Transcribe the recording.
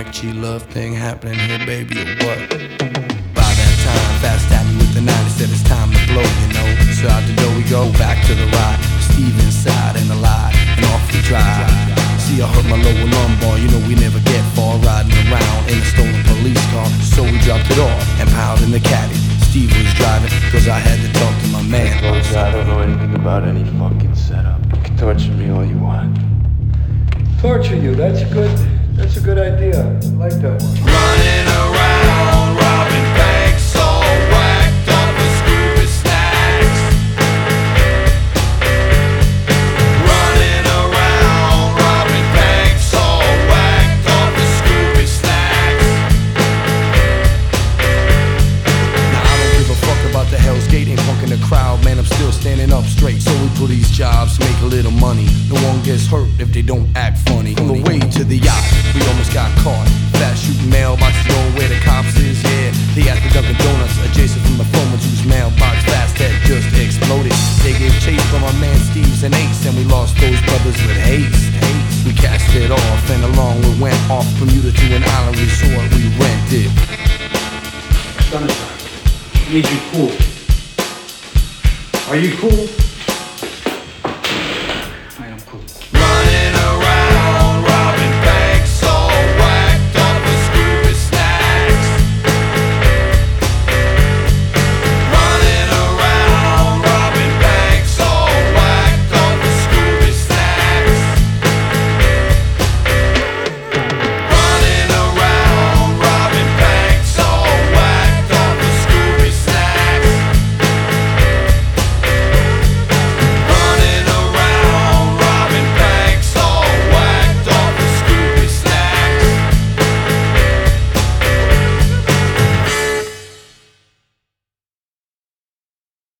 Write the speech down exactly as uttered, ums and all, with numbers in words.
G love thing happening here, baby, or what? By that time, fast at me with the ninety, said it's time to blow, you know. So out the door we go, back to the ride. Steve inside and alive, and off we drive. See, I hurt my lower lumbar, you know we never get far, riding around in a stolen police car. So we dropped it off and piled in the caddy. Steve was driving, cause I had to talk to my man. Look, I don't know anything about any fucking setup. You can torture me all you want. Torture you, that's good. That's a good idea. I like that one. Running around, robbing banks, all whacked up with Scooby snacks. Running around, robbing banks, all whacked up with Scooby snacks. Now I don't give a fuck about the Hell's Gate, ain't punking the crowd, man, I'm still standing up straight. So we do these jobs, make a little money. No one gets hurt if they don't act funny. On the way to the yacht, we almost got caught. Fast shooting mailboxes going where the cops is, yeah. They at the Dunkin' Donuts, adjacent from the phone whose mailbox fast had just exploded. They gave chase from our man Steve's and Ace, and we lost those brothers with haste. haste. We cast it off, and along we went off Bermuda to an island resort we rented. Sunshine, I need you cool. Are you cool?